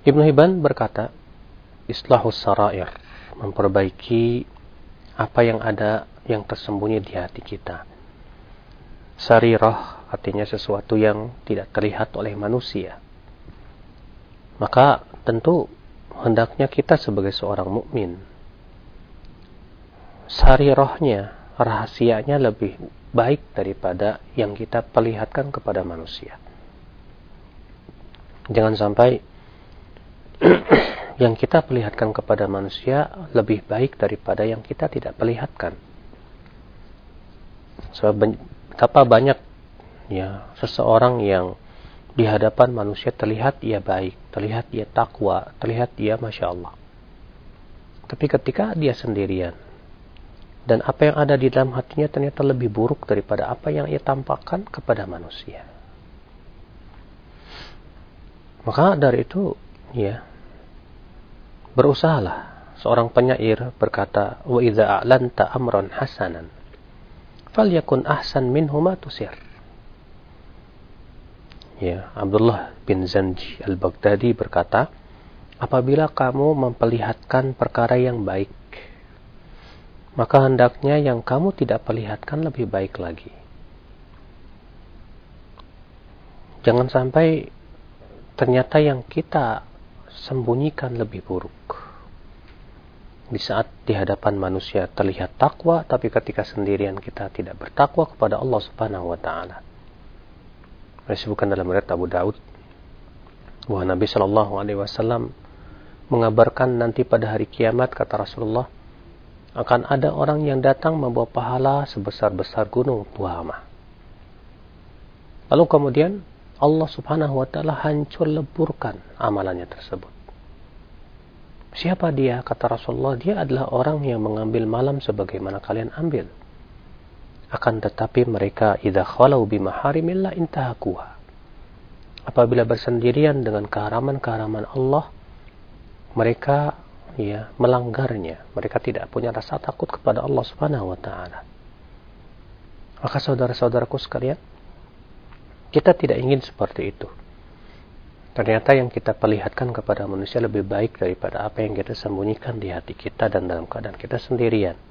Ibnu Hibban berkata, islahus sarair, memperbaiki apa yang ada yang tersembunyi di hati kita. Sarirah artinya sesuatu yang tidak terlihat oleh manusia. Maka tentu hendaknya kita sebagai seorang mukmin, sarirahnya, rahasianya lebih baik daripada yang kita perlihatkan kepada manusia. Jangan sampai yang kita perlihatkan kepada manusia lebih baik daripada yang kita tidak perlihatkan. Sebab betapa banyak ya seseorang yang di hadapan manusia terlihat ia baik, terlihat ia takwa, terlihat ia Masya Allah. Tapi ketika dia sendirian dan apa yang ada di dalam hatinya ternyata lebih buruk daripada apa yang ia tampakkan kepada manusia. Maka dari itu ya, berusahalah. Seorang penyair berkata, wa idza a'lanta amran hasanan falyakun ahsan minhu ma tusir. Ya, Abdullah bin Zanji al-Baghdadi berkata, apabila kamu memperlihatkan perkara yang baik, maka hendaknya yang kamu tidak perlihatkan lebih baik lagi. Jangan sampai ternyata yang kita sembunyikan lebih buruk. Di saat di hadapan manusia terlihat takwa, tapi ketika sendirian kita tidak bertakwa kepada Allah Subhanahu wa taala. Disebutkan dalam riwayat Abu Daud bahwa Nabi sallallahu alaihi wasallam mengabarkan nanti pada hari kiamat, kata Rasulullah, akan ada orang yang datang membawa pahala sebesar-besar gunung Tuhama. Lalu kemudian Allah Subhanahu wa taala hancur leburkan amalannya tersebut. Siapa dia? Kata Rasulullah, dia adalah orang yang mengambil malam sebagaimana kalian ambil. Akan tetapi mereka idza khalau bimaharimillah intahakuha. Apabila bersendirian dengan keharaman-keharaman Allah, mereka ya melanggarnya. Mereka tidak punya rasa takut kepada Allah Subhanahu wa taala. Maka saudara-saudaraku sekalian, kita tidak ingin seperti itu. Ternyata yang kita perlihatkan kepada manusia lebih baik daripada apa yang kita sembunyikan di hati kita dan dalam keadaan kita sendirian.